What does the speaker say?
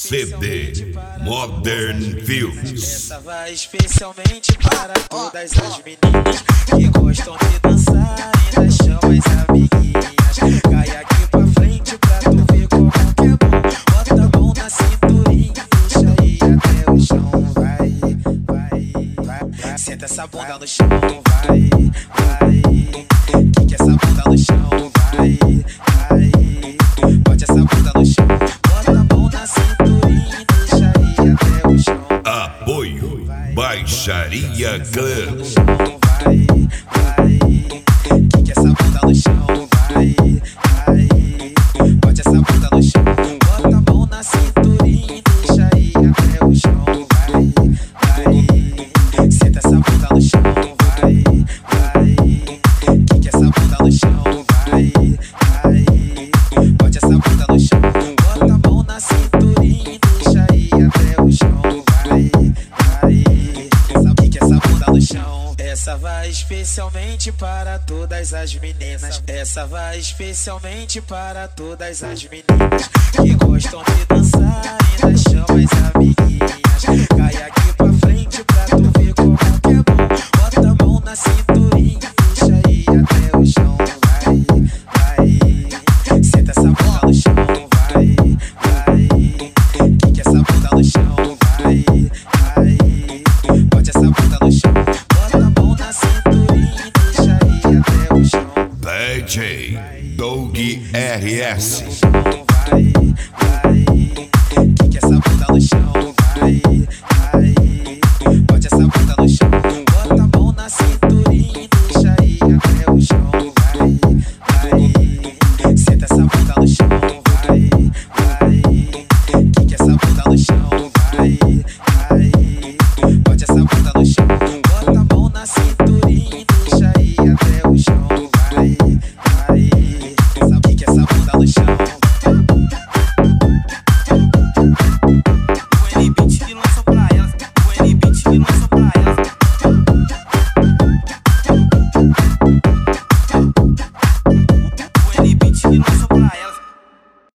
CD Modern Films. Essa vai especialmente para todas as meninas que gostam de dançar, ainda chama as amiguinhas. Cai aqui pra frente pra tu ver como que é bom. Bota a mão na cinturinha, puxa aí até o chão. Vai. Senta essa bunda no chão, vai. Quica essa bunda no chão, vai. Bote essa bunda no chão. Bota a mão na cinturinha, deixa aí até o chão. Apoio Baixaria Clã. Quica essa bunda no chão, vai. Bote essa bunda no chão. Bota a mão na cinturinha, deixa aí até o chão. Vai. Senta essa bunda no chão, vai. Quica essa bunda no chão, vai. Bote essa bunda no chão. Bota a mão na cinturinha, deixa aí até o chão. Quica essa bunda no chão. Essa vai especialmente para todas as meninas. Essa vai especialmente para todas as meninas que gostam de dançar, ainda chama as amiguinhas. Cai aqui pra frente pra tu ver como que é bom. Bota a mão na cinturinha, deixa aí até o chão. Vai. Senta essa bunda no chão, vai. Quica essa bunda no chão, vai. Bote essa bunda no chão. Bota a mão na cinturinha, deixa aí até o chão. DJ Doug RS.